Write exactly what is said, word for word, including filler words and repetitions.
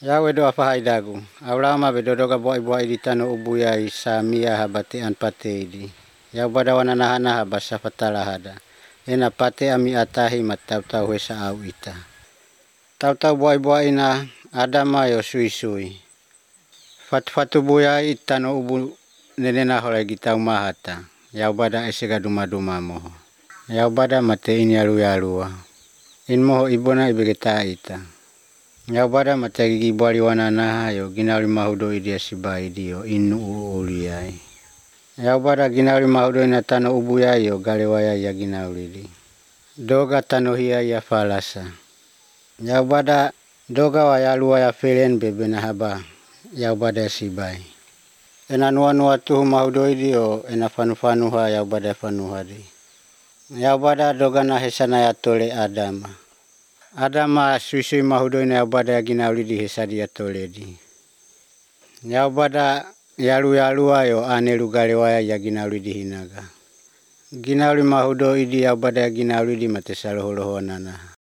Yawe do afahaidagu. Aulama bedodoga boi boi di tano ubuya samia habate an pate idi. Yau bada wana nahana haba safatala hada. Ena pate ami atahi matau tau hesa au ita. Tau tau boi boi na adama yo sui sui. Fatu fatu buya itano ubu nenena hole gitau mahata. Yau bada esega duma duma moho. Yau bada mate ini alu alua. In moho ibona ibegeta ita. Yau bada mate gigi bwali wana naha yo ginali mahudo idi asiba idi yo inu uuliyai. Yau bada ginali mahudo ina tano ubuya yo galewaya ya ginali di. Doga tano hiya ya falasa. Yau bada doga wa ya lua ya felen bebena haba. Yau bada asibai. Ena nuwa nuwa tuhu mahudo idi yo ena fanu fanu ha yau bada fanu hadi. Yau bada doga na hesana ya tole adama. Adama sui sui mahudo ina yau bada ya ginali di hesadi ya tole di. Yau bada yalu yalu ayo anelu galewaya ya ginali di hinaga. Ginali mahudo idi yau bada ya ginali di mate saloholoho nana.